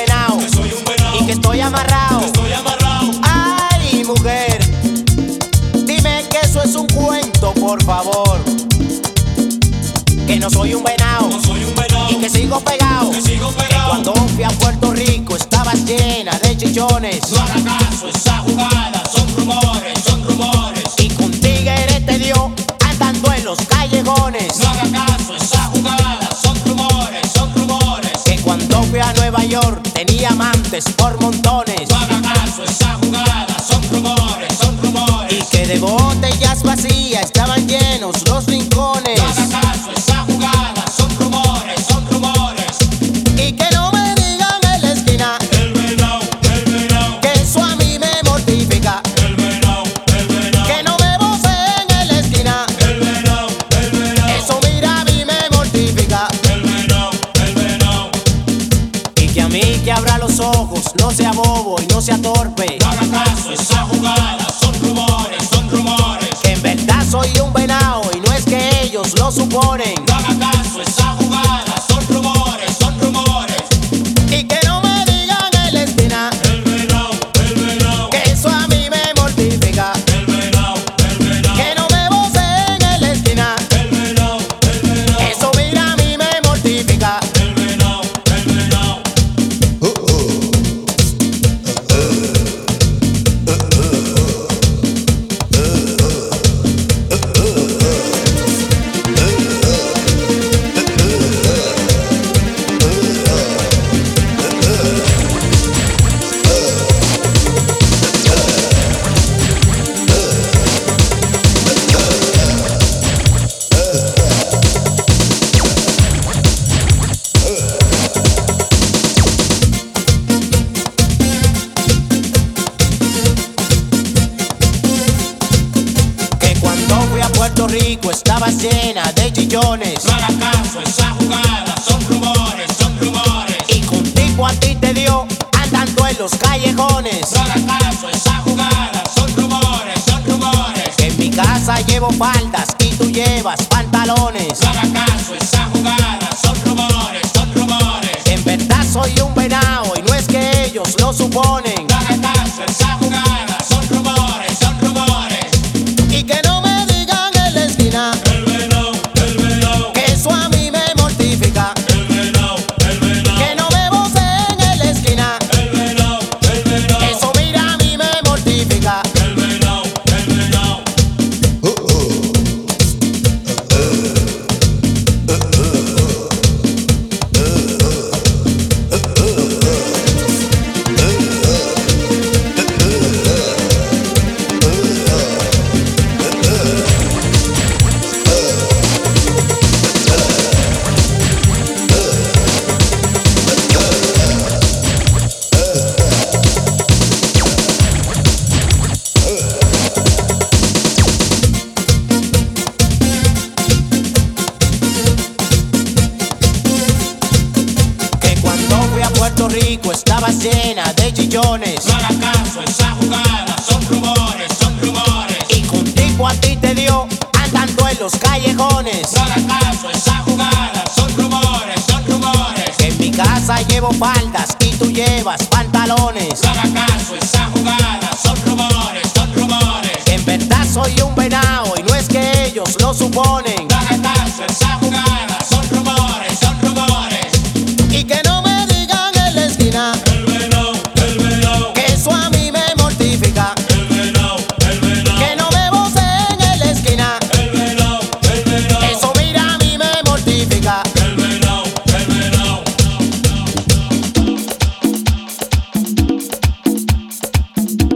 venao y que estoy amarrado. Ay, mujer, dime que eso es un cuento, por favor. Que no soy un venao y que sigo pegado. Que cuando fui a Puerto Rico estaba llena de chichones. No haga caso, esa jugada son rumores, son rumores. Y con tigre te dio andando en los callejones. No haga caso, esa jugada son rumores, son rumores. Que cuando fui a Nueva York tenía amantes por montones. No haga caso, esa jugada son rumores, son rumores. Y que de botellas vacías estaban llenos los rincones. No haga caso, esa jugada son rumores, son rumores. Y que no me digan en la esquina El venao, que eso a mí me mortifica. el venao, el venao. Que no me voceen en la esquina, El venao, el venao. eso mira a mí me mortifica. El venao, el venao. Y que a mí que abra los ojos, no sea bobo y no sea torpe. No haga caso, esa jugada son rumores, son rumores. Que en verdad soy un venao y no es que ellos lo suponen. No haga caso, esa jugada son rumores, son rumores. Y que no me digan en la esquina El venao, el venao. que eso a mí me mortifica. El venao, el venao. Que no me voceen en la esquina, El venao, el venao. eso mira a mí me mortifica. El venao, el venao. Que cuando fui a Puerto Rico estaba llena de chillones. No haga caso, esa jugada son rumores, son rumores. Y que un tipo a ti te dio andando en los callejones. No haga caso, esa jugada son rumores, son rumores. Que en mi casa llevo faldas y tú llevas pantalones. No haga caso, esa jugada son rumores, son rumores. Que en verdad soy un venao y no es que ellos lo suponen. No haga caso, esa jugada son rumores, son rumores. Y que no me digan en la esquina El venao, el venao. que eso a mí me mortifica. El venao, el venao. Que no me voceen en la esquina, El venao, el venao. eso mira a mí me mortifica. El venao, el venao. Que cuando fui a Puerto Rico estaba llena de chillones. No haga caso, esa jugada son rumores, son rumores. Y que un tipo a ti te dio andando en los callejones. No haga caso, esa jugada son rumores, son rumores. Que en mi casa llevo faldas y tú llevas pantalones. No haga caso, esa jugada son rumores, son rumores. Que en verdad soy un venao y no es que ellos lo suponen. No haga caso, esa jugada son rumores, son rumores. Y que no me digan en la esquina